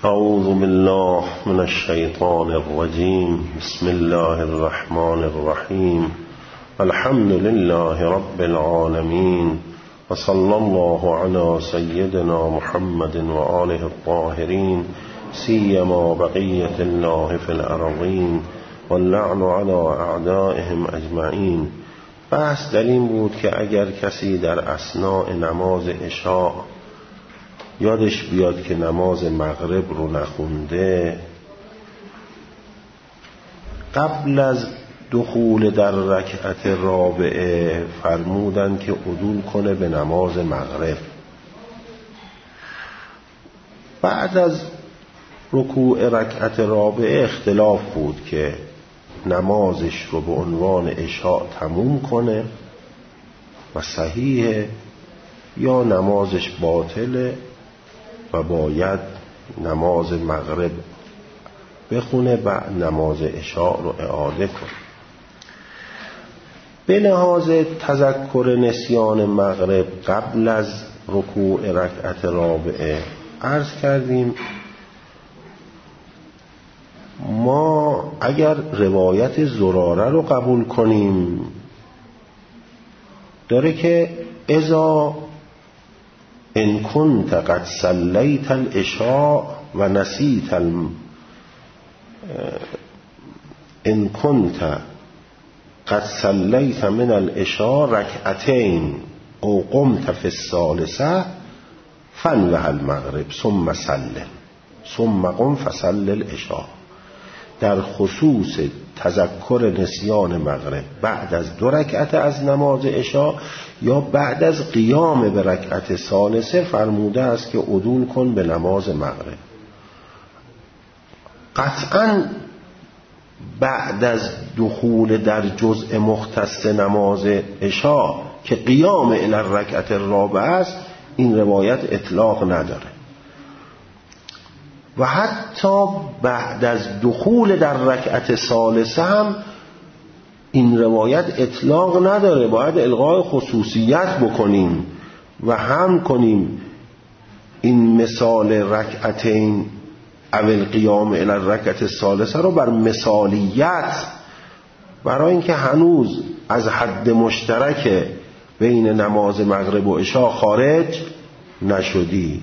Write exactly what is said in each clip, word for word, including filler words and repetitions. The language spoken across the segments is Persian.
اعوذ بالله من الشیطان الرجیم. بسم الله الرحمن الرحیم. الحمد لله رب العالمین و صلی الله علی سیدنا محمد و آله الطاهرین سیما بقیة الله فی الارضین واللعن علی اعدائهم اجمعین. بحث در این بود که اگر کسی در اثناء نماز عشاء یادش بیاد که نماز مغرب رو نخونده، قبل از دخول در رکعت رابعه فرمودن که عدول کنه به نماز مغرب. بعد از رکوع رکعت رابعه اختلاف بود که نمازش رو به عنوان عشاء تموم کنه و صحیحه یا نمازش باطله و باید نماز مغرب بخونه بعد نماز عشاء رو اعاده کنه. به لحاظ تذکر نسیان مغرب قبل از رکوع رکعت رابعه عرض کردیم ما اگر روایت زراره رو قبول کنیم داره که اذا ان كنت قد صلیت العشاء و نسیت الم... ان كنت قد صلیت من العشاء رکعتین او قمت فی الثالثه فانوه المغرب ثم صلی ثم قم فصلی العشاء. در خصوص تذکر نسیان مغرب بعد از دو رکعت از نماز عشاء یا بعد از قیام به رکعت ثالثه فرموده است که عدول کن به نماز مغرب. قطعاً بعد از دخول در جزء مختص نماز عشاء که قیام الی رکعت الرابعه است این روایت اطلاق نداره و حتی بعد از دخول در رکعت ثالثه هم این روایت اطلاق نداره. باید الغای خصوصیت بکنیم و هم کنیم این مثال رکعتین اول قیام الی رکعت الثالثه رو بر مثالیت، برای اینکه هنوز از حد مشترک بین نماز مغرب و عشاء خارج نشدی.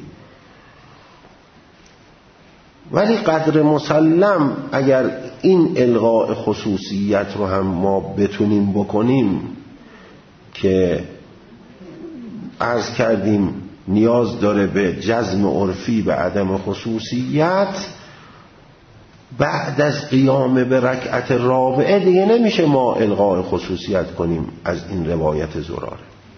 ولی قدر مسلم اگر این الغاء خصوصیت رو هم ما بتونیم بکنیم که عرض کردیم نیاز داره به جزم عرفی به عدم خصوصیت، بعد از قیام به رکعت رابعه دیگه نمیشه ما الغاء خصوصیت کنیم از این روایت زراره.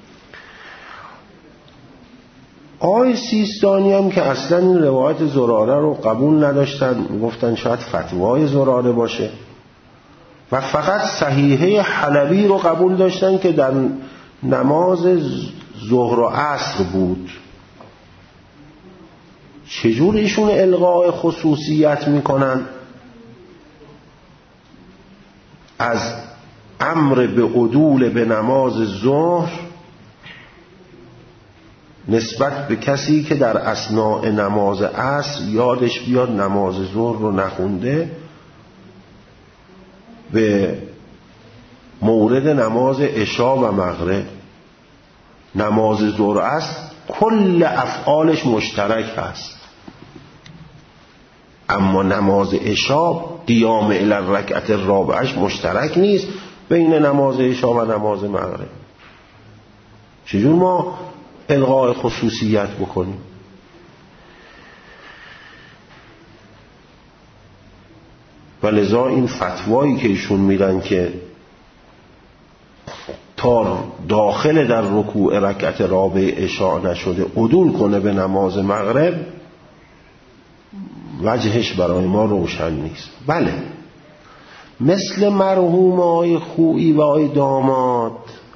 آقای سیستانی هم که اصلا این روایت زراره رو قبول نداشتن، گفتن شاید فتوای زراره باشه و فقط صحیحه حلبی رو قبول داشتن که در نماز ظهر و عصر بود. چجور ایشون الغاء خصوصیت میکنن از امر به عدول به نماز ظهر نسبت به کسی که در اثناء نماز عصر یادش بیاد نماز ظهر رو نخونده، به مورد نماز عشاء و مغرب. نماز ظهر است کل افعالش مشترک هست، اما نماز عشاء قیام الی رکعت الرابعهش مشترک نیست بین نماز عشاء و نماز مغرب. چجور ما الغاء خصوصیت بکنیم؟ و لذا این فتوایی که ایشون میدن که تا داخل در رکوع رکعت رابعه عشاء نشده عدول کنه به نماز مغرب، وجهش برای ما روشن نیست. بله مثل مرحوم آقای خویی و آقای داماد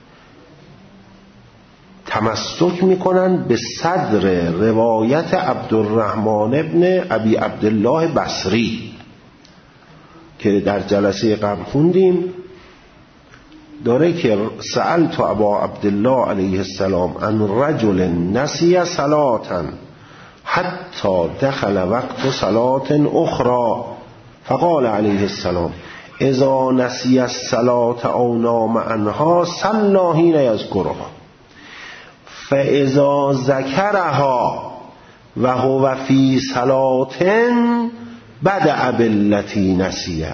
تمسک میکنن به صدر روایت عبدالرحمن ابن ابی عبدالله بصری که در جلسه قبل خوندیم. داره که سألت ابا عبدالله علیه السلام عن رجل نسی صلاة حتی دخل وقت صلاة اخرى فقال علیه السلام اذا نسی الصلاة او نام عنها صلی حین یذکرها فاذا ذکرها و هو فی صلاة بدأ بالتی نسیه.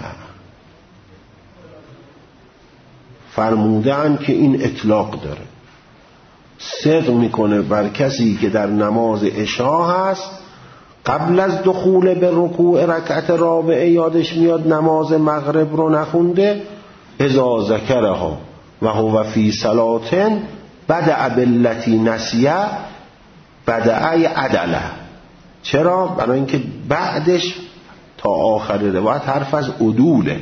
فرمودن که این اطلاق داره، صدق میکنه بر کسی که در نماز عشا هست قبل از دخول به رکوع رکعت رابعه یادش میاد نماز مغرب رو نخونده، اذا ذکرها و هو فی صلاة بدأ بالتی نسیه. بدأ عدله. چرا؟ برای اینکه بعدش تا آخر روایت حرف از عدوله،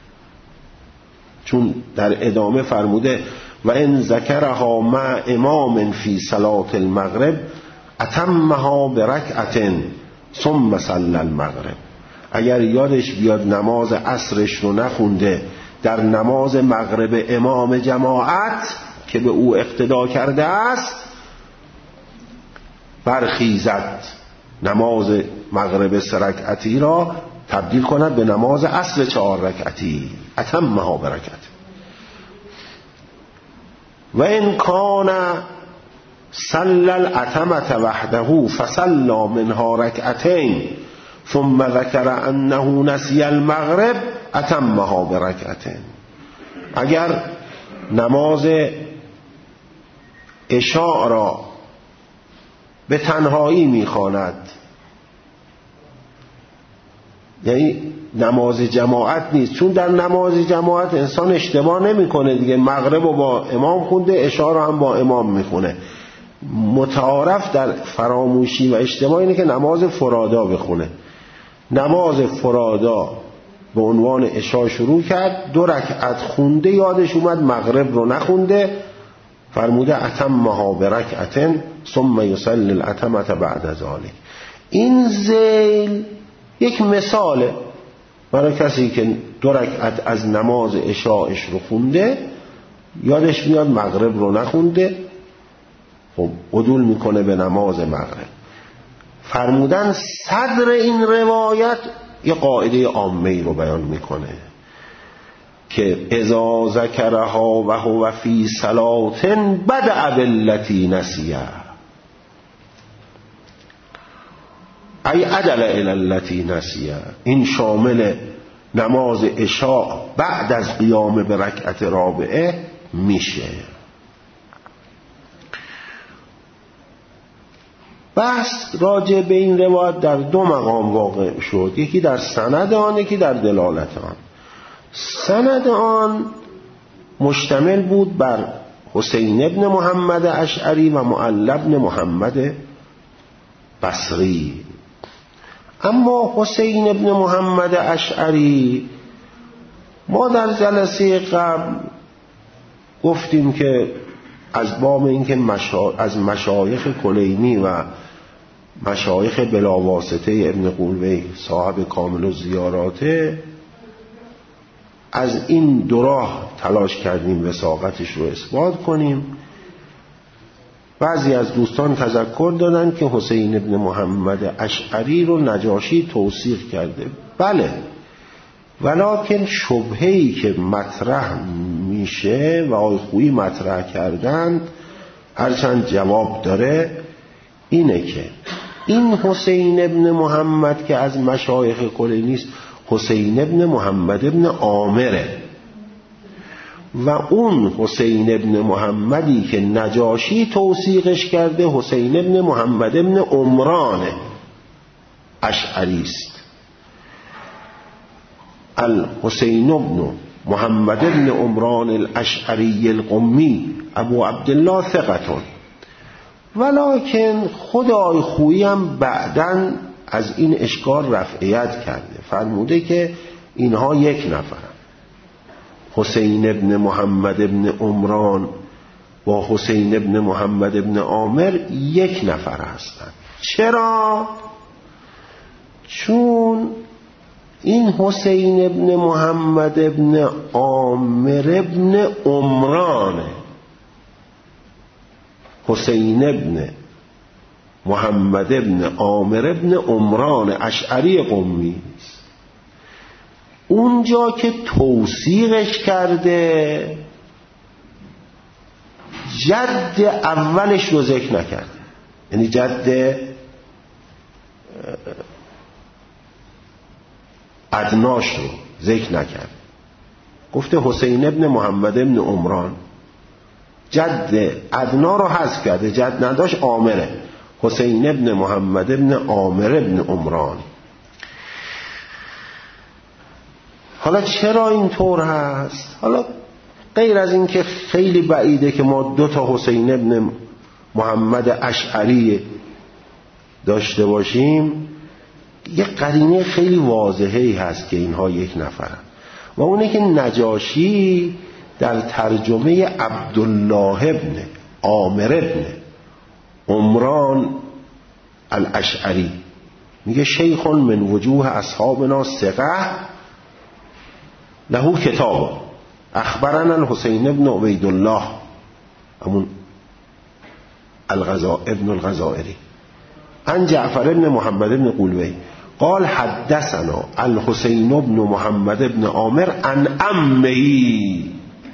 چون در ادامه فرموده و ان ذکرها مع امام فی صلاة المغرب اتمها برکعت ثم صلی المغرب. اگر یادش بیاد نماز عصرش رو نخونده در نماز مغرب امام جماعت که به او اقتدا کرده است، برخیزد نماز مغرب سه رکعتی را تبدیل کند به نماز عصر چهار رکعتی، اتمها برکعت. و ان کان صلی الاتمه وحده فصلی منها رکعتین ثم ذکر انه نسی المغرب اتمها برکعتین. اگر نماز عشاء را به تنهایی میخواند، یعنی نماز جماعت نیست، چون در نماز جماعت انسان اشتباه نمیکنه دیگه، مغرب رو با امام خونده عشاء رو هم با امام میخونه. متعارف در فراموشی و اشتباه اینه که نماز فرادا بخونه. نماز فرادا به عنوان عشاء شروع کرد، دو رکعت خونده یادش اومد مغرب رو نخونده، فرموده اتمها برکعتن ثم یصلی الاتمه بعد ذلك. این ذیل یک مثاله برای کسی که دو رکعت از نماز عشاءش رو خونده، یادش میاد مغرب رو نخونده، خب عدول میکنه به نماز مغرب. فرمودن صدر این روایت یه قاعده عامه‌ای رو بیان میکنه که اذا ذکرها و هو فی صلاة بدأ بالتی نسیه ای عدل الی التی نسیه. این شامل نماز عشاء بعد از قیام به رکعت رابعه میشه. بحث راجع به این روایت در دو مقام واقع شد، یکی در سند آن، یکی در دلالت آن. سند آن مشتمل بود بر حسین ابن محمد اشعری و معل ابن محمد بصری. اما حسین ابن محمد اشعری ما در جلسه قبل گفتیم که از باب اینکه مشا... از مشایخ کلینی و مشایخ بلاواسطه ابن قولوی صاحب کامل الزیاراته، از این دو راه تلاش کردیم وثاقتش رو اثبات کنیم. بعضی از دوستان تذکر دادن که حسین ابن محمد اشعری رو نجاشی توثیق کرده. بله، ولکن شبهه‌ای که مطرح میشه و آقای خویی مطرح کردند، هرچند جواب داره، اینه که این حسین ابن محمد که از مشایخ کلینی است، حسین ابن محمد ابن عامره، و اون حسین ابن محمدی که نجاشی توثیقش کرده حسین ابن محمد ابن عمران اشعری است. الحسین ابن محمد ابن عمران الاشعری القمی ابو عبدالله ثقتون، ولکن خدای خویی هم بعداً از این اشکال رفعیت کرده، فرموده که اینها یک نفرن. حسین ابن محمد ابن عمران و حسین ابن محمد ابن عامر یک نفر هستند. چرا؟ چون این حسین ابن محمد ابن عامر ابن عمران، حسین ابن محمد ابن عامر ابن عمران اشعری قمی است. اونجا که توثیقش کرده جد اولش رو ذکر نکرده، یعنی جد ادناش رو ذکر نکرد. گفته حسین ابن محمد ابن عمران، جد ادنا رو حذف کرده، جد نداشت عامره، حسین ابن محمد ابن عامر ابن عمران. حالا چرا اینطور هست؟ حالا غیر از این که خیلی بعیده که ما دو تا حسین ابن محمد اشعری داشته باشیم، یه قرینه خیلی واضحی هست که اینها یک نفرن و اونه که نجاشی در ترجمه عبدالله ابن عامر ابن عمران الاشعری میگه شیخ من وجوه اصحابنا ثقه له کتاب اخبرنا الحسین ابن عبید الله همون الغزا ابن الغزائری عن جعفر ابن محمد ابن قلوی قال حدثنا الحسین ابن محمد ابن عامر عن عمهی،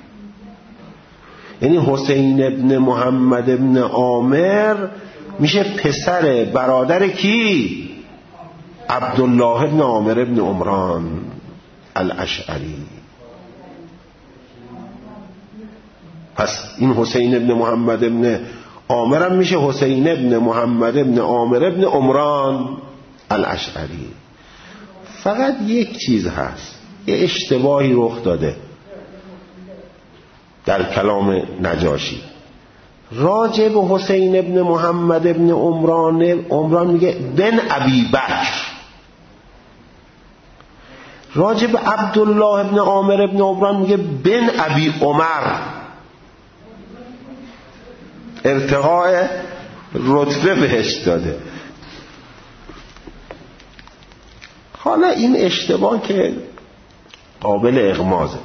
یعنی حسین ابن محمد ابن عامر میشه پسر برادر کی؟ عبدالله ابن عامر ابن عمران الاشعری. پس این حسین ابن محمد ابن عامر هم میشه حسین ابن محمد ابن عامر ابن عمران الاشعری. فقط یک چیز هست، یه اشتباهی رخ داده در کلام نجاشی راجع به حسین ابن محمد ابن عمران عمران میگه بن ابی بکر، راجع به عبدالله ابن عامر ابن عمران میگه بن ابی عمر، ارتقاء رتبه بهش داده. حالا این اشتباه که قابل اغمازه،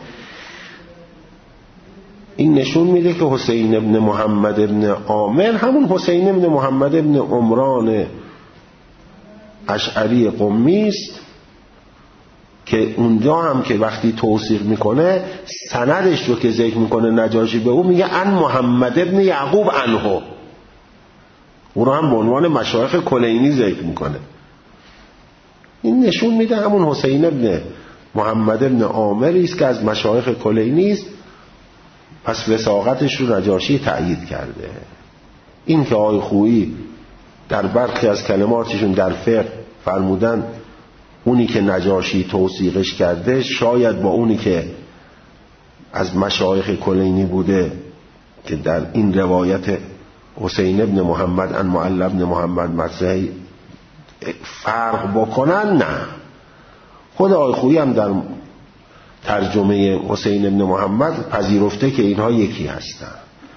این نشون میده که حسین ابن محمد ابن عامر همون حسین ابن محمد ابن عمران اشعری قمی است که اونجا هم که وقتی توثیق میکنه سندش رو که ذکر میکنه نجاشی به او میگه ان محمد ابن یعقوب عنه، او رو هم به عنوان مشایخ کلینی ذکر میکنه. این نشون میده همون حسین ابن محمد ابن عامری است که از مشایخ کلینی است، پس وثاقتش رو نجاشی تأیید کرده. این که آقای خویی در برخی از کلماتشون در فقه فرمودن اونی که نجاشی توثیقش کرده شاید با اونی که از مشایخ کلینی بوده که در این روایت حسین ابن محمد ان معل ابن محمد مصری فرق بکنن، نه. خود آقای خویی هم در ترجمه حسین ابن محمد پذیرفته که اینها یکی هستن.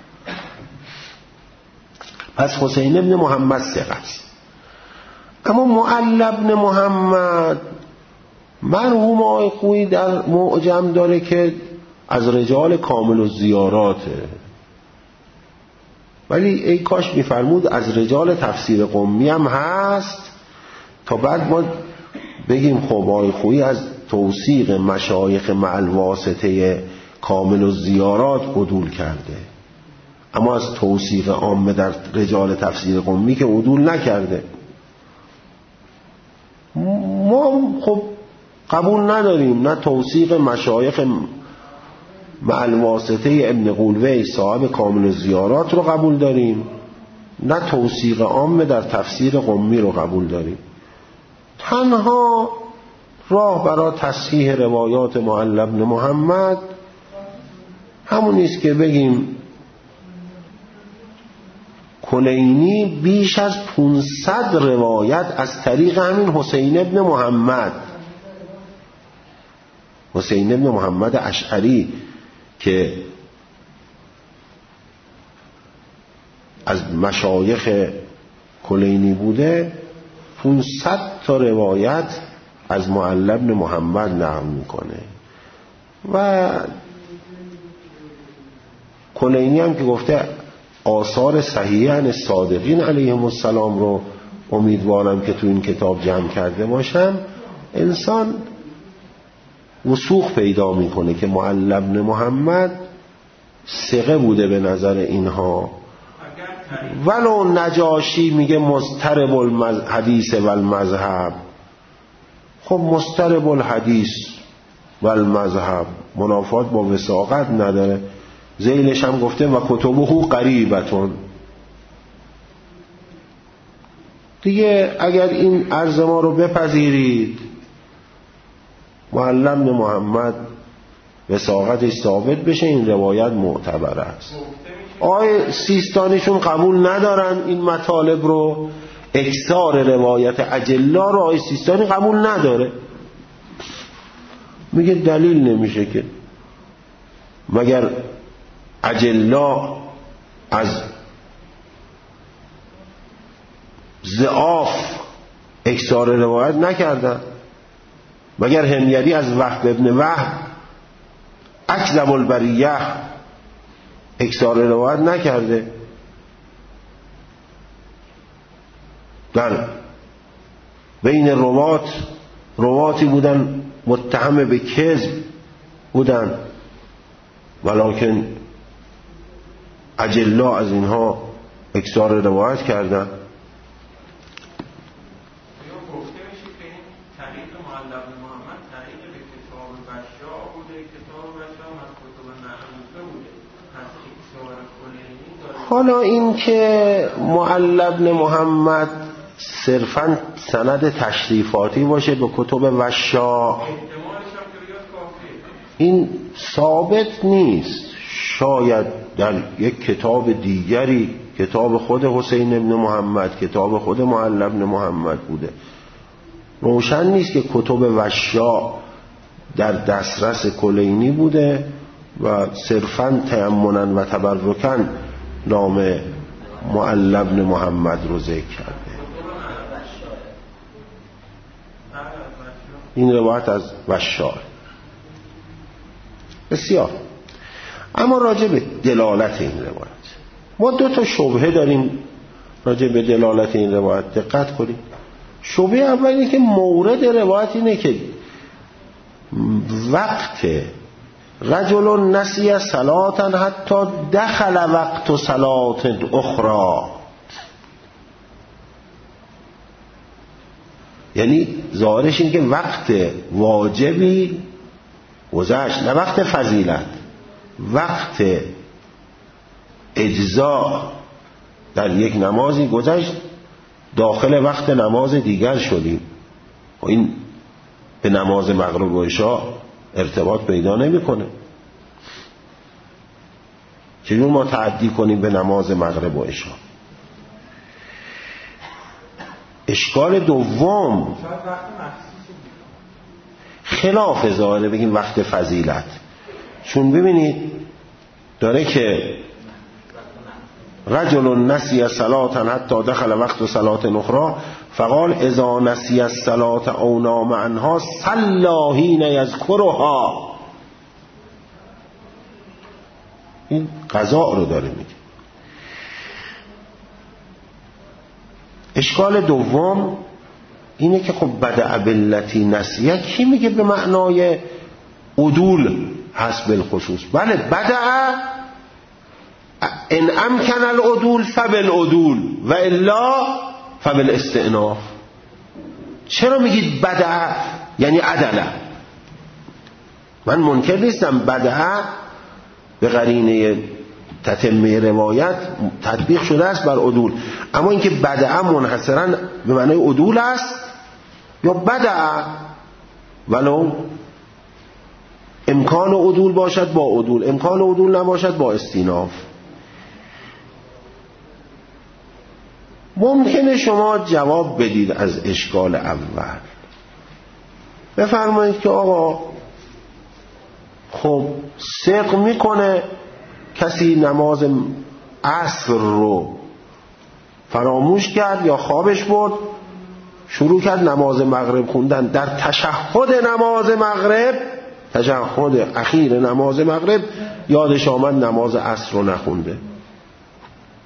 پس حسین ابن محمد ثقه است. اما معل ابن محمد مرحوم آقای خویی در معجم داره که از رجال کامل الزیاراته، ولی ای کاش میفرمود از رجال تفسیر قمی هم هست تا بعد ما بگیم خب آقای خویی از توثیق مشایخ مع الواسطه کامل الزیارات عدول کرده، اما از توثیق عامه در رجال تفسیر قمی که عدول نکرده. ما خب قبول نداریم نه توثیق مشایخ مع الواسطه ابن قلوی صاحب کامل الزیارات رو قبول داریم، نه توثیق عامه در تفسیر قمی رو قبول داریم. تنها راه برای تصحیح روایات معل ابن محمد همون است که بگیم کلینی بیش از پانصد روایت از طریق همین حسین ابن محمد حسین ابن محمد اشعری که از مشایخ کلینی بوده پانصد تا روایت از معل ابن محمد نقل میکنه و کلینی هم که گفته آثار صحیح عن الصادقین علیهم السلام رو امیدوارم که تو این کتاب جمع کرده باشم، انسان وثوق پیدا میکنه که معلی بن محمد ثقه بوده به نظر اینها. ولو نجاشی میگه مضطرب الحدیث و المذهب، خب مضطرب الحدیث و المذهب منافات با وثاقت نداره. ذیلش هم گفته و کتبه قریبتون. دیگه اگر این عرض ما رو بپذیرید، معلی بن محمد وثاقتش ثابت بشه، این روایت معتبر است. آقای سیستانیشون قبول ندارن این مطالب رو، اکثار روایت اجلا رو آقای سیستانی قبول نداره، میگه دلیل نمیشه که مگر اجلا از ضعاف اکثار روایت نکردن؟ مگر همیری از وهب ابن وهب اکذب البریه اکثار روایت نکرده؟ در بین روات رواتی بودن متهم به کذب بودن، ولکن اجلا از اینها اکثار روایت کردن. حالا این که معلی بن محمد صرفاً سند تشریفاتی باشه به کتب وشا، این ثابت نیست. شاید در یک کتاب دیگری، کتاب خود حسین بن محمد، کتاب خود معلی بن محمد بوده. روشن نیست که کتب وشا در دسترس کلینی بوده و صرفاً تیمنا و تبرکاً نام معلی بن محمد رو ذکر کرده. این روایت از وشار. بسیار. اما راجع به دلالت این روایت ما دو تا شبهه داریم راجع به دلالت این روایت. دقت کنید. شبهه اول اینه که مورد روایت اینه که وقت رجل نسی صلاتا حتی دخل وقت صلات اخرى، یعنی ظاهرش این که وقت واجبی گذشت، نه وقت فضیلت، وقت اجزا در یک نمازی گذشت، داخل وقت نماز دیگر شدیم. و این به نماز مغرب و عشاء ارتباط پیدا نمیکنه. چجور ما تعدی کنیم به نماز مغرب و عشاء؟ اشکال دوم خلاف ظاهره بگیم وقت فضیلت، چون ببینید داره که رجل نسی صلاة حتی دخل وقت صلاة اخرى فقال اذا نسی الصلاة او نام عنها صلی حین یذکرها. این قضا رو داره میگه. اشکال دوم اینه که خب بدع باللتی نسیه کی میگه به معنای عدول هست بالخصوص؟ بله بدع ان امکن العدول فبالعدول و الا فبالاستئناف. چرا میگید بدع یعنی عدله؟ من منکر نیستم بدع به قرینه تتمه روایت تطبیق شده است بر عدول، اما اینکه بدع منحصرا به معنای عدول است یا بدع ولو امکان عدول باشد با عدول، امکان عدول نباشد با استیناف. ممکنه شما جواب بدید از اشکال اول، بفرمایید که آقا خب ثق میکنه کسی نماز عصر رو فراموش کرد یا خوابش برد، شروع کرد نماز مغرب خوندن، در تشهد نماز مغرب، تشهد اخیر نماز مغرب یادش آمد نماز عصر رو نخونده.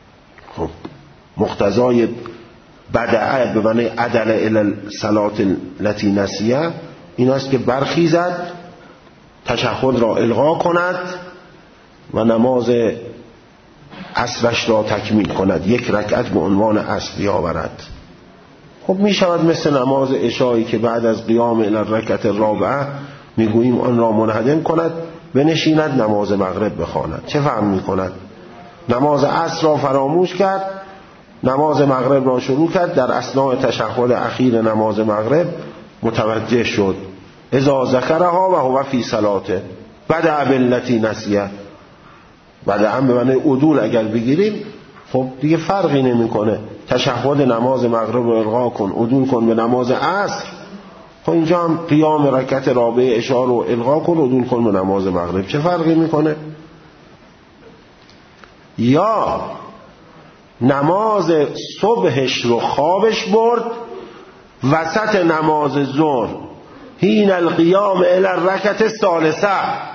خب مقتضای بدعه به معنی عدل الی الصلات التي نسیه این است که برخیزد، تشهد را الغا کند و نماز عصرش را تکمیل کند، یک رکعت به عنوان عصر بیاورد. خب می شود مثل نماز عشایی که بعد از قیام الی الرکعت الرابعه میگوییم آن را منهدم کند، بنشیند نماز مغرب بخواند. چه فهم می کند؟ نماز عصر را فراموش کرد، نماز مغرب را شروع کرد، در اثناء تشهد اخیر نماز مغرب متوجه شد اذا ذکرها و هو فی صلاته بدأ بالتی نسیه. بدأ به معنی عدول اگر بگیریم خب دیگه فرقی نمیکنه، تشهد نماز مغرب رو الغا کن، عدول کن به نماز عصر. خب اینجا هم قیام رکعت رابعه عشاء رو الغا کن، عدول کن به نماز مغرب، چه فرقی میکنه؟ یا نماز صبحش رو خوابش برد، وسط نماز ظهر حین القیام الی الرکعت الثالثه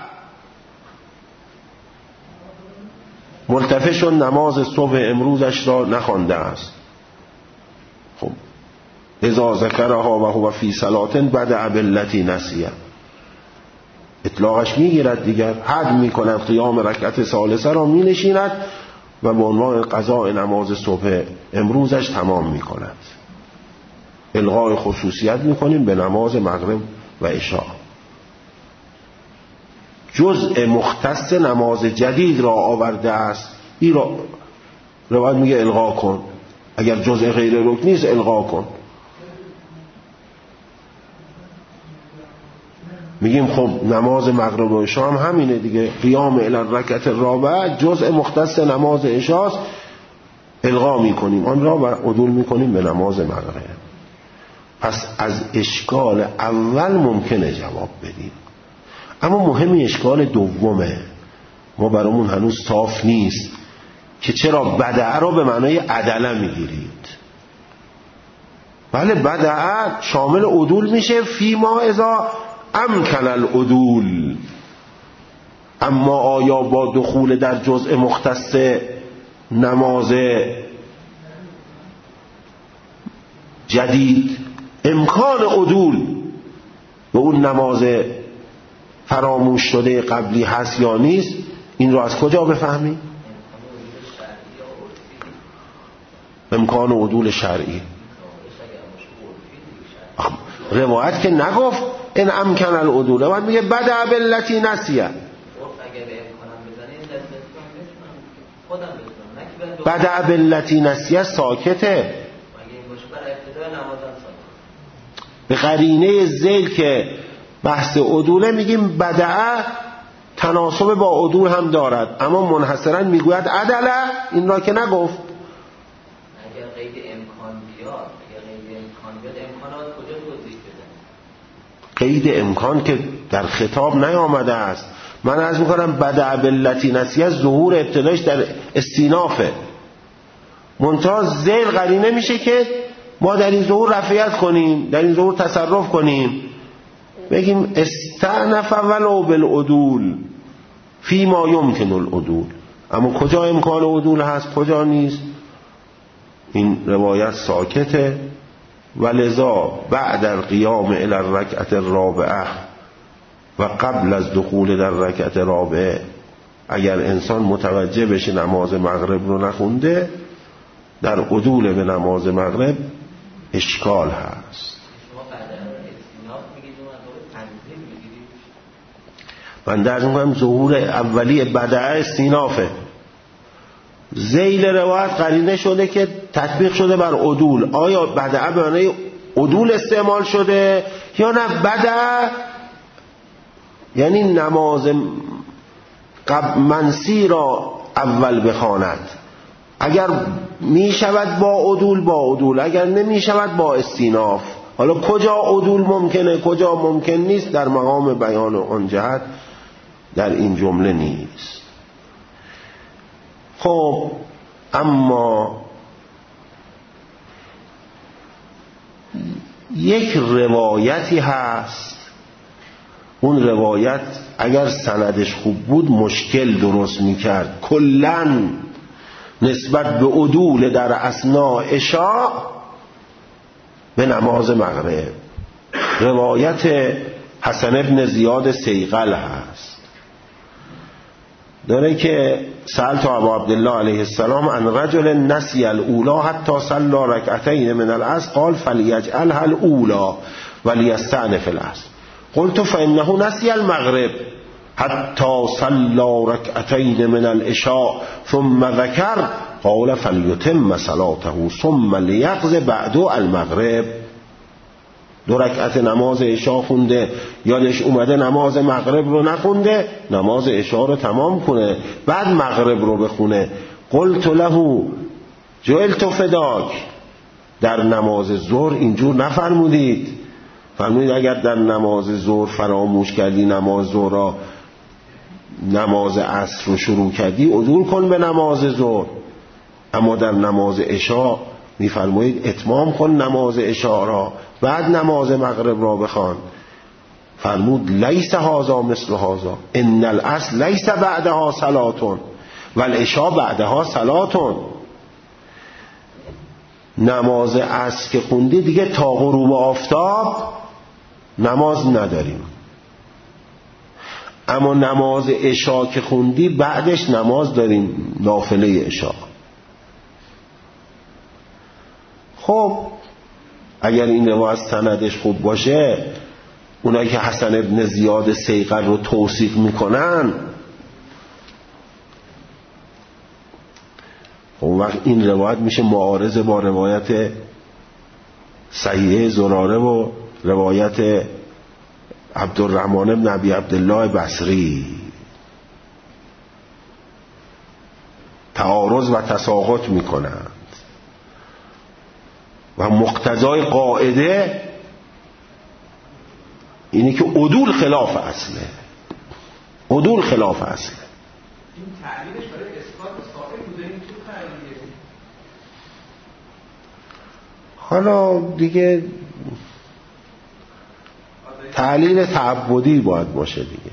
ملتفت شد نماز صبح امروزش را نخوانده است. خب اذا ذکرها و هو فی صلات بدأ بالتی نسیه، اطلاقش میگیرد دیگر، حد میکند قیام رکعت ثالثه را مینشیند و به عنوان قضاء نماز صبح امروزش تمام میکند. الغای خصوصیت میکنیم به نماز مغرب و عشاء. جزء مختص نماز جدید را آورده است، این را روایت میگه الغا کن، اگر جزء غیر رکنی است الغا کن. میگیم خب نماز مغرب و عشاء هم همینه دیگه، قیام الی الرکعت الرابعه جزء مختص نماز عشاء است، الغا میکنیم آن را و عدول میکنیم به نماز مغرب. پس از اشکال اول ممکنه جواب بدیم، اما مهمی اشکال دومه، ما برامون هنوز صاف نیست که چرا بدعه را به معنای عدله میگیرید. بله بدعه شامل عدول میشه، فی ما اذا امکن العدول، اما آیا با دخول در جزء مختص نماز جدید امکان عدول به اون نماز فراموش شده قبلی هست یا نیست؟ این رو از کجا بفهمیم؟ امکان عدول شرعی. روایت که نگفت این امکن العدول، باید میگه بدأ بالتی نسیه. بدأ بالتی نسیه ساکته، به قرینه ذیل که بحث عدوله میگیم بدعه تناسب با عدول هم دارد، اما منحصرا میگوید عدله، این را که نگفت. اگر قید امکان بیاد، اگر قید امکان بیاد، امکانات کجا توضیح بده؟ قید امکان که در خطاب نیامده است. من عرض میکنم بدأ بالتی نسیه ظهور ابتدایش در استینافه، منتها ذیل قرینه میشه که ما در این ظهور رفعیت کنیم، در این ظهور تصرف کنیم، بگیم استعنف ولو بالعدول فی ما یمکن العدول. اما کجا امکان عدول هست کجا نیست؟ این روایت ساکته. ولذا بعد القیام الی الرکعت الرابعه و قبل از دخول در رکعت رابعه اگر انسان متوجه بشه نماز مغرب رو نخونده، در عدول به نماز مغرب اشکال هست. من درز میکنم ظهور اولی بدعه استینافه، ذیل روایت قرینه شده که تطبیق شده بر عدول. آیا بدعه به معنی عدول استعمال شده یا نه بدعه یعنی نماز منسی را اول بخواند، اگر می شود با عدول با عدول، اگر نمی شود با استیناف. حالا کجا عدول ممکنه کجا ممکن نیست در مقام بیان آن جهت در این جمله نیست. خب اما یک روایتی هست، اون روایت اگر سندش خوب بود مشکل درست میکرد. کلن نسبت به عدول در اثناء عشاء به نماز مغرب. روایت حسن ابن زیاد سیقل هست، داره که سألت ابا عبدالله علیه السلام عن رجل نسی الاولا حتی صلی رکعتین من العصر قال فلیجعلها الاولا ولیستأنف العصر قلت فانه نسی المغرب حتی صلی رکعتین من العشاء ثم ذکر قال فلیتم صلاته ثم لیقض بعد المغرب. دو رکعت نماز عشاء خونده، یادش اومده نماز مغرب رو نخونده، نماز عشاء رو تمام کنه بعد مغرب رو بخونه. قلت له جعلت فداک، در نماز ظهر اینجور نفرمودید، فرمودید اگر در نماز ظهر فراموش کردی نماز ظهر را نماز عصر رو شروع کردی عدول کن به نماز ظهر، اما در نماز عشاء میفرمایید اتمام کن نماز عشاء را بعد نماز مغرب را بخوان. فرمود لیس هذا مثل هذا ان الاصل لیس بعدها صلاه والعشاء بعدها صلاه. نماز عصر که خوندی دیگه تا غروب آفتاب نماز نداریم، اما نماز عشاء که خوندی بعدش نماز داریم، نافله عشاء. خب اگر این روایت سندش خوب باشه، اونایی که حسن ابن زیاد سیقل رو توثیق میکنن، خب وقت این روایت میشه معارض با روایت صحیح زراره و روایت عبدالرحمن بن ابی عبدالله بصری. تعارض و تساقط میکنند و مقتضای قاعده اینه که عدول خلاف اصله، عدول خلاف اصله. این تعلیلش برای اثبات صائب بوده، این تو تعلیلیه. حالا دیگه تعلیل تعبدی باید باشه دیگه.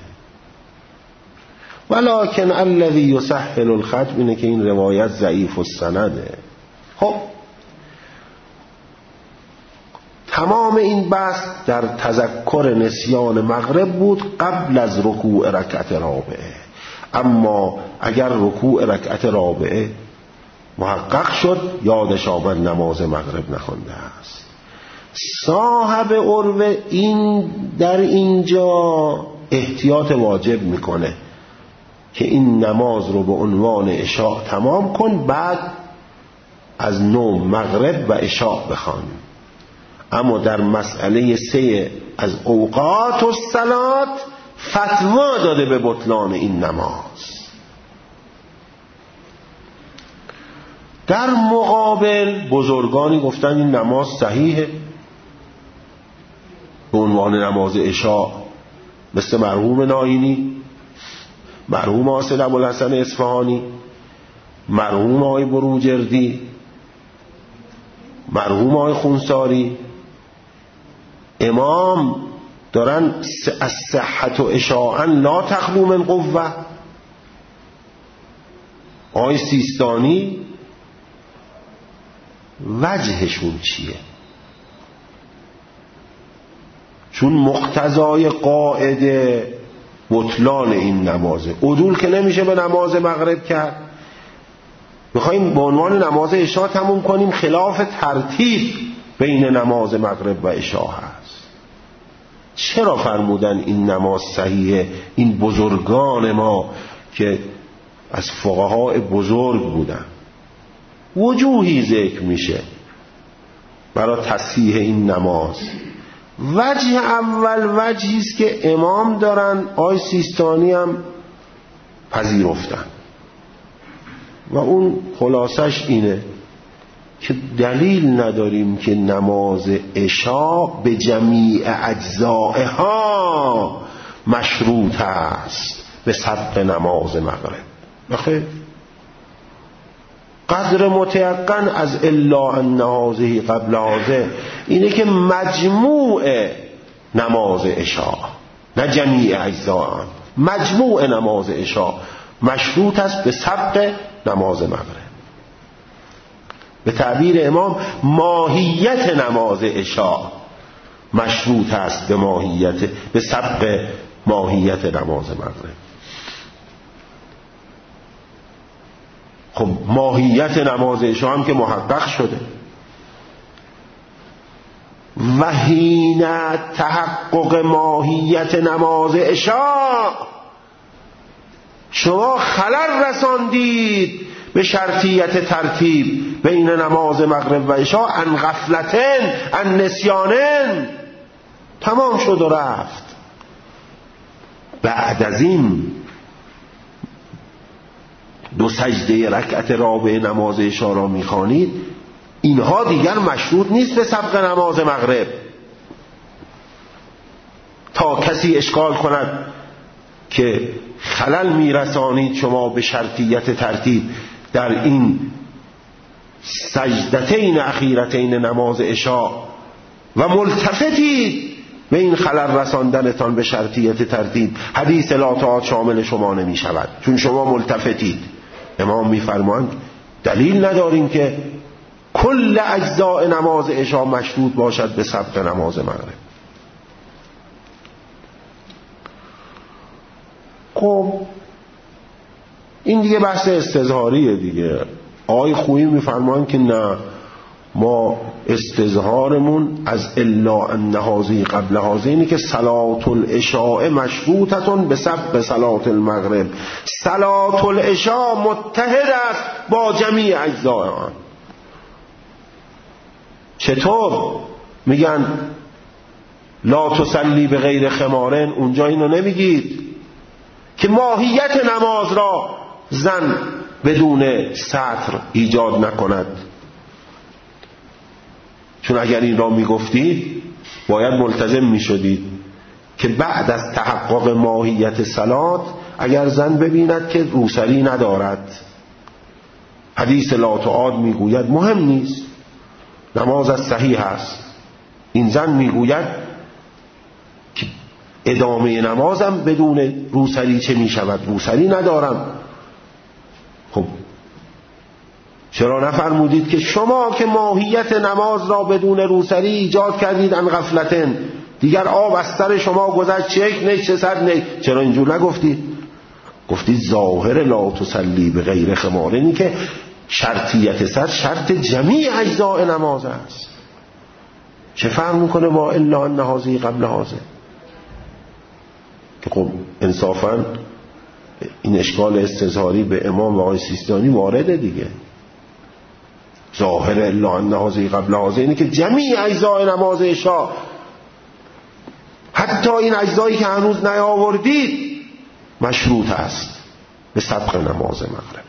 ولکن الذی یسهل الخط اینه که این روایت ضعیف السنده. خب تمام این بحث در تذکر نسیان مغرب بود قبل از رکوع رکعت رابعه، اما اگر رکوع رکعت رابعه محقق شد یادش آمد نماز مغرب نخونده است. صاحب عروه این در اینجا احتیاط واجب میکنه که این نماز رو به عنوان عشاء تمام کن، بعد از نو مغرب و عشاء بخوان. اما در مسئله سه از اوقات الصلات فتوا داده به بطلان این نماز. در مقابل بزرگانی گفتن این نماز صحیحه به عنوان نماز عشاء، مثل مرحوم ناینی، مرحوم حاسد ابوالحسن اصفهانی، مرحوم آقای بروجردی، مرحوم آقای خونساری. امام دارن از صحت و اشاعا لا تخلو من قوه. آقای سیستانی وجهشون چیه؟ چون مقتضای قاعده بطلان این نمازه، عدول که نمیشه به نماز مغرب کرد، میخواییم به عنوان نماز عشاء تموم کنیم، خلاف ترتیب بین نماز مغرب و عشاء هست. چرا فرمودن این نماز صحیحه؟ این بزرگان ما که از فقهای بزرگ بودن، وجوهی ذکر میشه برای تصحیح این نماز. وجه اول وجهی است که امام دارن، آی سیستانی هم پذیرفتن و اون خلاصش اینه که دلیل نداریم که نماز عشاء به جمیع اجزائها مشروط است به سبق نماز مغرب. بخیر قدر متیقن از الا ان هذه قبل هذه اینه که مجموع نماز عشاء، نه جمیع اجزاء، مجموع نماز عشاء مشروط است به سبق نماز مغرب. به تعبیر امام ماهیت نماز عشاء مشروط است به ماهیت به سبق ماهیت نماز مغرب. خب ماهیت نماز عشاء هم که محقق شده. و حین تحقق ماهیت نماز عشاء شما خلل رساندید به شرطیت ترتیب بین نماز مغرب و عشاء ان غفلتن ان نسیانن، تمام شد و رفت. بعد از این دو سجده رکعت رابع نماز عشاء را میخوانید، اینها دیگر مشروط نیست به سبق نماز مغرب. تا کسی اشکال کند که خلل میرسانید شما به شرطیت ترتیب در این سجدتین اخیرتین نماز عشاء و ملتفتید به این خلل رساندنتان به شرطیت ترتیب، حدیث لا طاعت شامل شما نمی شود، چون شما ملتفتید. امام میفرمایند دلیل نداریم که کل اجزاء نماز عشاء مشروط باشد به سبق نماز مغرب. خب این دیگه بحث استظهاریه دیگه. آقای خویی میفرمایند که نه، ما استظهارمون از الا ان هذه قبل هذه اینه که صلاة العشاء مشروطتون به سبق صلاة المغرب. صلاة العشاء متحد است با جمیع اجزاء آن. چطور؟ میگن لا تصلی به غیر خمارن، اونجا اینو نمیگید که ماهیت نماز را زن بدون سطر ایجاد نکند، چون اگر این را میگفتید باید ملتزم میشدید که بعد از تحقق ماهیت صلات اگر زن ببیند که روسری ندارد، حدیث لا تعاد میگوید مهم نیست، نماز از صحیح است، این زن میگوید که ادامه نمازم بدون روسری چه میشود؟ روسری ندارم. خب چرا نفرمودید که شما که ماهیت نماز را بدون روسری ایجاد کردید ان غفلتن، دیگر آب از سر شما گذشت، چه یک نه چه صد نه، چرا اینجور نگفتید؟ گفتید ظاهر لا تصلی به غیر خمارنی که شرطیت صد شرط جمیع اجزاء نماز است. چه فرق میکنه با الا ان هذه قبل هذه؟ که خب انصافا این اشکال استظهاری به امام و آقای سیستانی وارده دیگه. ظاهر الا ان هذه قبل هذه اینه که جمیع اجزاء نماز عشاء، حتی این اجزایی که هنوز نیاوردید، مشروط است به سبق نماز مغرب.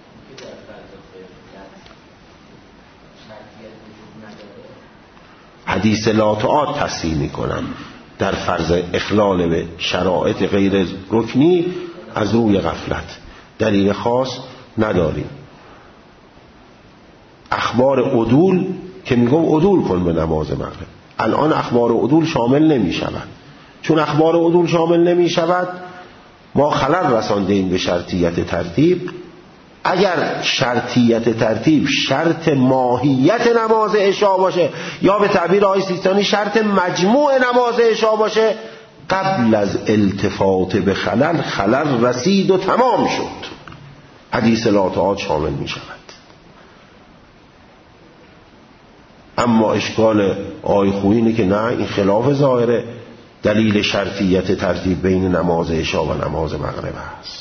حدیث لا تعاد تصحیح میکنم در فرض اخلال به شرایط غیر رکنی از روی غفلت، دلیل خاص نداریم. اخبار عدول که میگم عدول کن به نماز مغرب، الان اخبار عدول شامل نمی شود. چون اخبار عدول شامل نمی شود ما خلل رساندیم به شرطیت ترتیب. اگر شرطیت ترتیب شرط ماهیت نماز عشاء باشه، یا به تعبیر آقای سیستانی شرط مجموع نماز عشاء باشه، قبل از التفات به خلل خلل رسید و تمام شد، حدیث لا تعاد شامل می شود. اما اشکال آقای خویی اینه که نه، این خلاف ظاهره دلیل شرطیت ترتیب بین نماز عشاء و نماز مغرب است.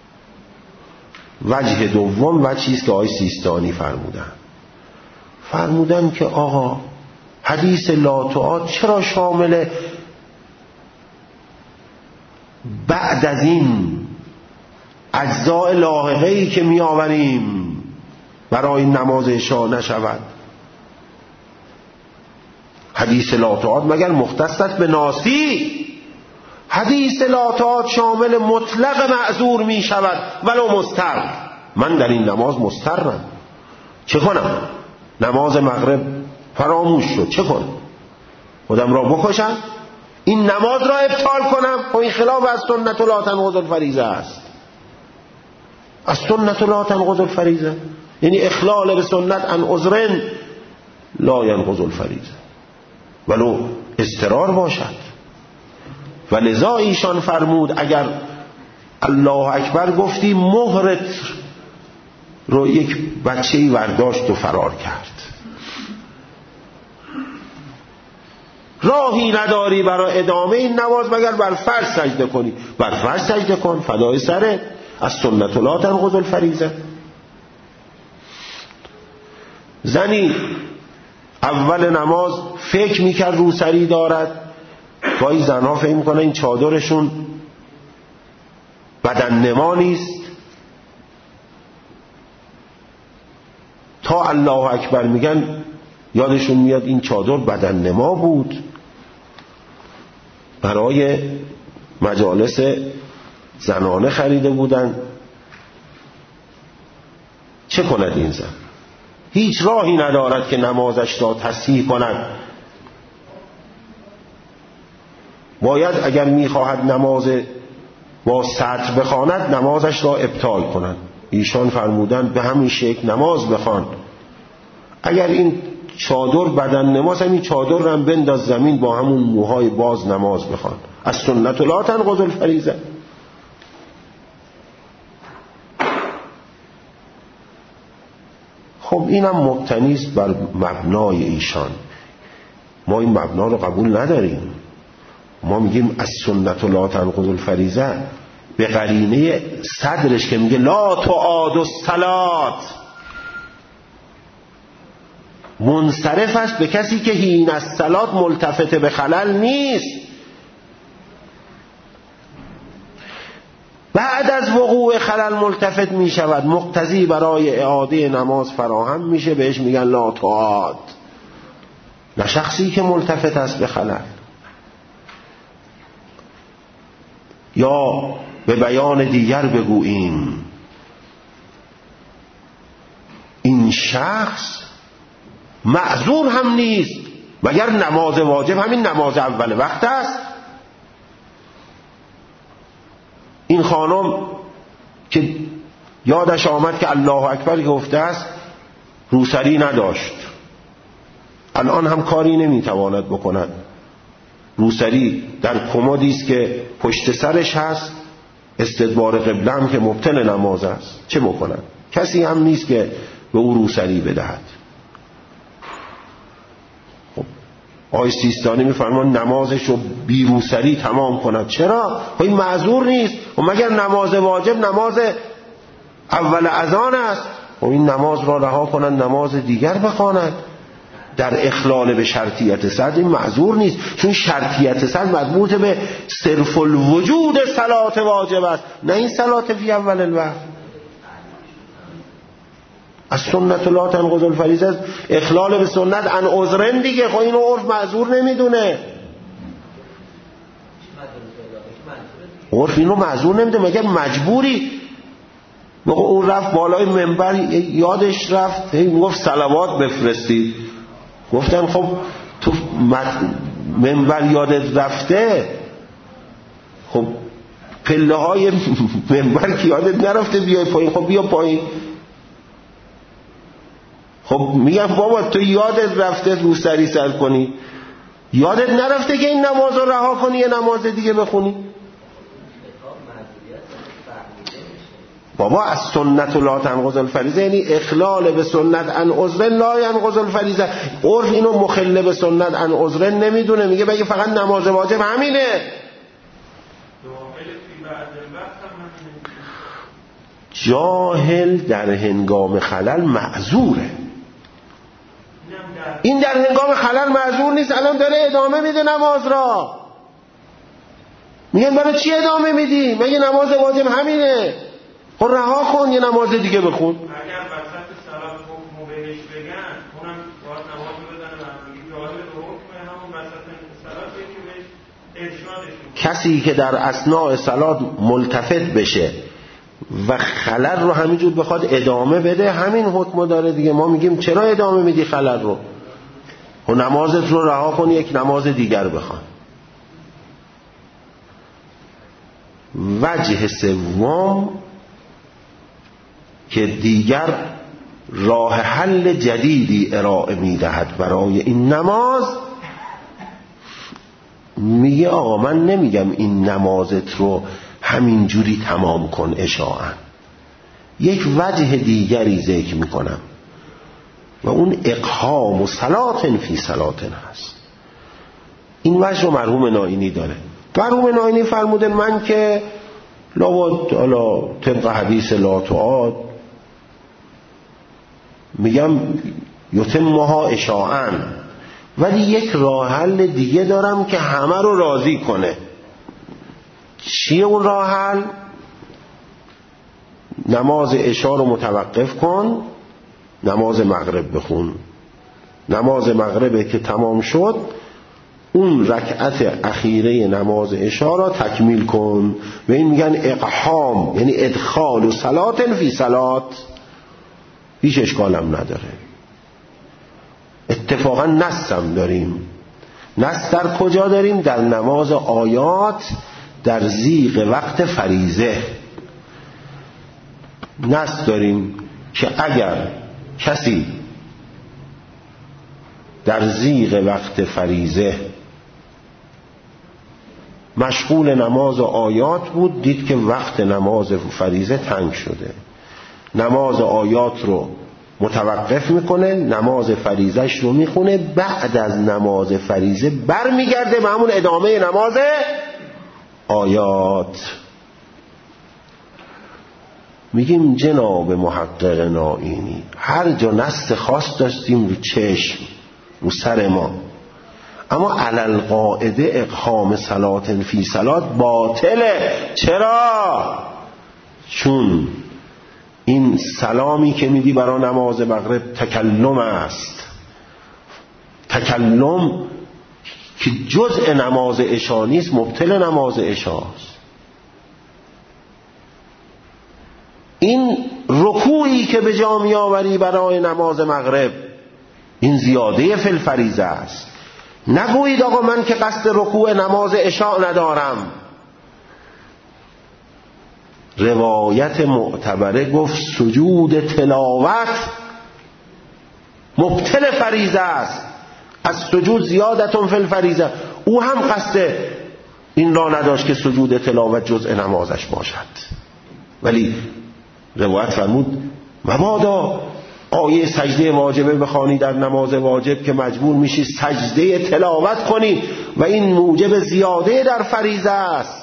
وجه دوم و چیز که آقای سیستانی فرمودن فرمودن که آقا حدیث لا تعاد چرا شامل بعد از این اجزاء لاحقه‌ای که می آوریم برای نماز عشاء نشود؟ حدیث لا تعاد مگر مختص است به ناسی؟ حدیث لا تعاد شامل مطلق معذور می شود ولو مضطر. من در این نماز مضطرم، چه کنم؟ نماز مغرب فراموش شد، چه کنم؟ خودم را بکشم؟ این نماز را ابطال کنم؟ و این خلاف از سنت لا تنقض الفریضه است. از سنت لا تنقض الفریضه یعنی اخلال به سنت عن عذر لا ینقض الفریضه ولو اضطرار باشد. و لذا ایشان فرمود اگر الله اکبر گفتی مهرت رو یک بچه‌ای برداشت و فرار کرد، راهی نداری برای ادامه این نماز مگر بر فرض سجده کنی، بر فرض سجده کن فدای سرت، از سنت لا تنقض الفریضه. زنی اول نماز فکر میکرد روسری دارد، گاهی زنها فکر میکنن این چادرشون بدن نما نیست، تا الله اکبر میگن یادشون میاد این چادر بدن نما بود، برای مجالس زنانه خریده بودن. چه کند این زن؟ هیچ راهی ندارد که نمازش را تصحیح کند. باید اگر میخواهد نماز با سطر بخواند نمازش را ابطال کند. ایشان فرمودند به همین شکل نماز بخوان. اگر این چادر بدن نماز، همین چادر رو هم بنداز زمین، با همون موهای باز نماز بخوان. از سنت لا تنقض الفریضه. خب اینم مبتنی است بر مبنای ایشان. ما این مبنا رو قبول نداریم. ما میگیم از سنت لا تنقض الفریضه به قرینه صدرش که میگه لا تعاد الصلات، منصرف است به کسی که حین الصلات ملتفت به خلل نیست. بعد از وقوع خلل ملتفت می شود، مقتضی برای اعاده نماز فراهم میشه، بهش میگن لا تعاد. نه شخصی که ملتفت است به خلل. یا به بیان دیگر بگوییم این شخص معذور هم نیست، مگر نماز واجب همین نماز اول وقت است. این خانم که یادش آمد که الله اکبر گفته است روسری نداشت، الان هم کاری نمیتواند بکند. روسری در کمدی است که پشت سرش هست، استدبار قبله هم که مبطل نماز است. چه بکند؟ کسی هم نیست که به او روسری بدهد. خب آقای سیستانی میفرمان نمازش رو بی روسری تمام کند. چرا؟ خب این معذور نیست. و مگر نماز واجب نماز اول اذان است؟ خب این نماز را رها کنند، نماز دیگر بخواند. در اخلال به شرطیت صدر این معذور نیست، چون شرطیت صدر مربوط به صرف الوجود صلات واجب است، نه این صلات فی اول الوقت. از سنت لا تنقض الفریضه، اخلال به سنت عن عذرن دیگه. خب اینو عرف معذور نمیدونه، عرف اینو معذور نمیدونه. مگر مجبوری؟ بگو اون رفت بالای منبر یادش رفت میگفت صلوات بفرستید، گفتن خب تو منبر یادت رفته، خب پله های منبر که یادت نرفته بیای پایین، خب بیا پایین. خب میگم بابا تو یادت رفته رو سری سر کنی، یادت نرفته که این نماز رو رها کنی یه نماز دیگه بخونی. بابا از سنت لا تنقض الفریضه یعنی اخلال به سنت عن عذر لا ینقض الفریضه. عرف اینو مخل به سنت عن عذر نمیدونه، میگه بگه فقط نماز واجب همینه. جاهل در هنگام خلل معذوره. این در هنگام خلل معذور نیست، الان داره ادامه میده نماز را. میگن برای چی ادامه میدی؟ مگه نماز واجب همینه؟ خب رها کن یه نماز دیگه بخون. اگر وسط صلات حکمو بهش بگن اونم باید نماز بزنه برمیگی جاهل به حکم همون وسط صلات که بهش ارشادش میکنه. کسی که در اثناء صلات ملتفت بشه و خلل رو همینجور بخواد ادامه بده، همین حکم داره دیگه. ما میگیم چرا ادامه میدی خلل رو؟ و نمازت رو رها کن یک نماز دیگر بخوان. وجه سوم که دیگر راه حل جدیدی ارائه میدهد برای این نماز، میگه آقا من نمیگم این نمازت رو همین جوری تمام کن اشاعاً، یک وجه دیگری ذکر میکنم و اون اقحام و صلات فی صلات هست. این وجه رو مرحوم نائینی داره. مرحوم نائینی فرموده من که لابد حالا طبق حدیث لا تعاد میگم یتمها اشاعاً، ولی یک راه حل دیگه دارم که همه رو راضی کنه. چیه اون راه حل؟ نماز عشا رو متوقف کن، نماز مغرب بخون. نماز مغرب که تمام شد اون رکعت اخیره نماز عشا را تکمیل کن. و این میگن اقحام، یعنی ادخال و صلات فی صلات. هیچ اشکالم نداره. اتفاقا نصم داریم. نص در کجا داریم؟ در نماز آیات در زیغ وقت فریضه. نص داریم که اگر کسی در زیغ وقت فریضه مشغول نماز آیات بود، دید که وقت نماز فریضه تنگ شده، نماز آیات رو متوقف میکنه، نماز فریضهش رو میخونه، بعد از نماز فریضه بر میگرده به همون ادامه نماز آیات. میگیم جناب محقق نائینی هر جا نص خاص داشتیم رو چشم رو سر ما، اما علل قاعده اقحام صلات فی صلات باطله. چرا؟ چون این سلامی که میدی برای نماز مغرب تکلم است، تکلم که جزء نماز عشا نیست، مبطل نماز عشاست. این رکوعی که به جا میآوری برای نماز مغرب این زیاده فی الفریضه است. نگویید آقا من که قصد رکوع نماز عشا ندارم. روایت معتبره گفت سجود تلاوت مبطل فریضه است، از سجود زیادتون فی الفریضه. او هم قصد این را نداشت که سجود تلاوت جزء نمازش باشد، ولی روایت فرمود مبادا آیه سجده واجبه بخوانی در نماز واجب که مجبور میشی سجده تلاوت کنی و این موجب زیاده در فریضه است،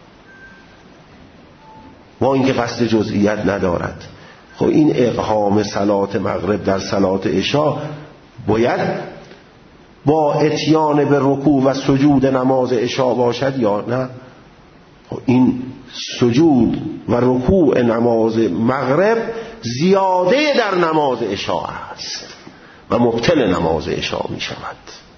با اینکه قصد جزئیت ندارد. خب این اقحام صلات مغرب در صلات عشا باید با اتیان به رکوع و سجود نماز عشا باشد یا نه؟ خب این سجود و رکوع نماز مغرب زیاده در نماز عشا است و مبطل نماز عشا می شود.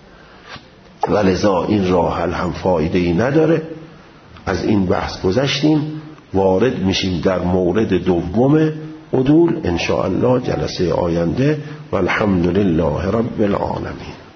ولذا این راه حل هم فایده ای نداره. از این بحث گذشتیم، وارد میشیم در مورد دوم عدول ان شاء الله جلسه آینده. والحمد لله رب العالمین.